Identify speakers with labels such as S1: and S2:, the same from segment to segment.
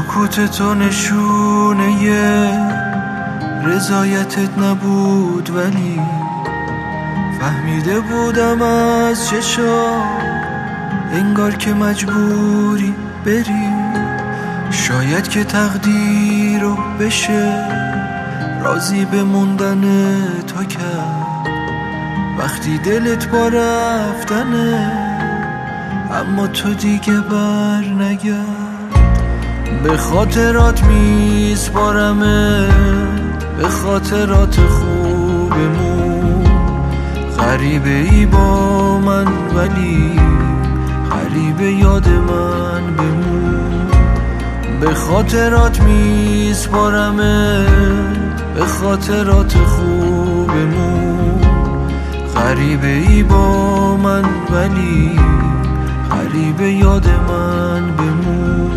S1: سکوت تو نشونه رضایتت نبود، ولی فهمیده بودم از چشات انگار که مجبوری بری. شاید که تقدیر رو بشه راضی به موندن تا کرد وقتی دلت با رفتنه، اما تو دیگه بر نگرد. به خاطرات میسپارمه، به خاطرات خوبمون. غریبه ای با من ولی غریبه یاد من بمون. به خاطرات میسپارمه، به خاطرات خوبمون. غریبه ای با من ولی غریبه یاد من بمون.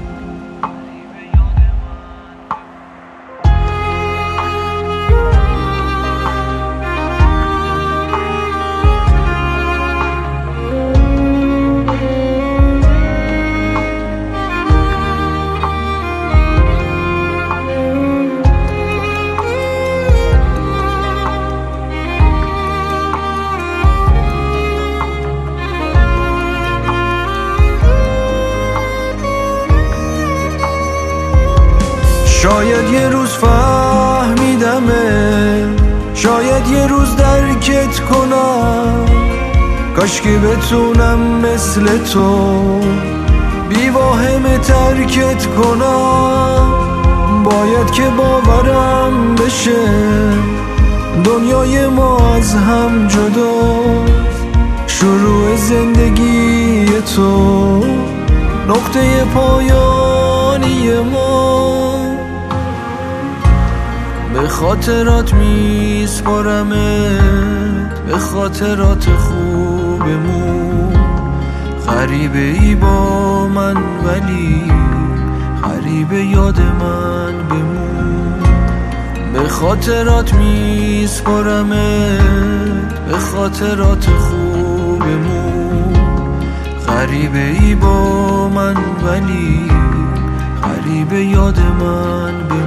S1: شاید یه روز فهمیدمه، شاید یه روز درکت کنم. کاش که بتونم مثل تو بی واهمه ترکت کنم. باید که باورم بشه دنیای ما از هم جداست. شروع زندگی تو نقطه پایانی ما. به خاطرات میسپارمه، به خاطرات خوبمون. غریبه ای با من ولی غریبه یاد من بمون. به خاطرات میسپارمه، به خاطرات خوبمون. غریبه ای با من ولی غریبه یاد من بمون.